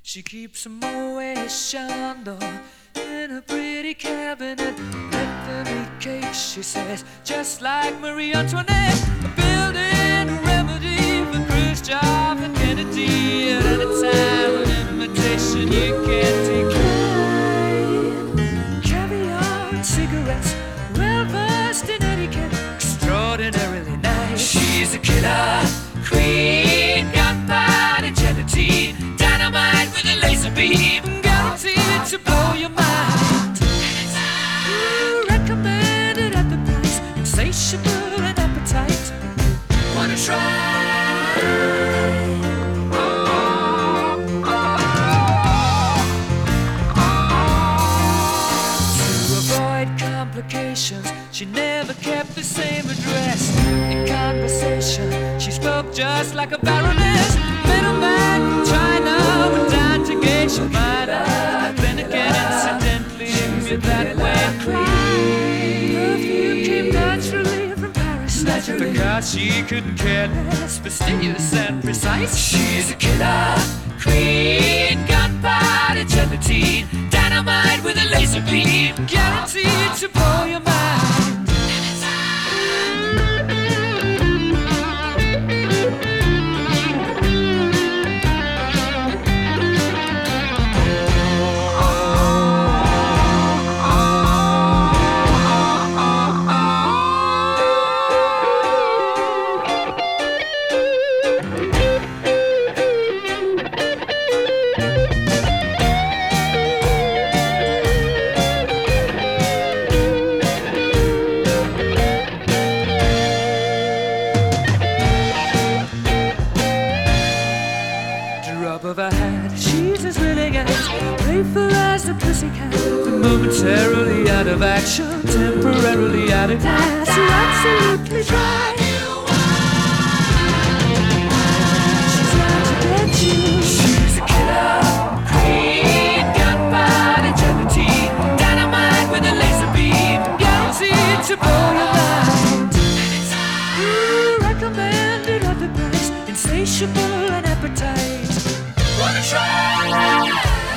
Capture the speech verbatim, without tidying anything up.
She keeps a Moet Chandon in a pretty cabinet. Bethany cake, she says, just like Marie Antoinette. Building a remedy for Khrushchev and Kennedy. At any time, an invitation you can't decline. Caviar and cigarettes, well versed in etiquette, extraordinarily nice. She's a killer queen, gunpowder gelatine, dynamite with a laser beam, guaranteed to blow your mind. Ooh, recommended at the price, insatiable and appetite. Wanna try? Oh, oh, oh. To avoid complications, she never kept the same address. In conversation, she spoke just like a baroness. Middleman from China went down to gauge your mind. Then again, incidentally, me that way. Perfume came naturally from Paris, naturally, because she couldn't care less, fastidious and precise. She's a killer queen, gunpowder gelatine, dynamite with a laser beam, guaranteed to blow your mind. Of her hat, she's as willing as playful as a pussycat. Momentarily out of action, temporarily out of gas. You're absolutely dry. She's out to get you. She's a killer queen, gunpowder gelatine, dynamite with a laser beam, guaranteed to blow your mind. Ooh, recommended at the price, insatiable and appetite. Wanna try?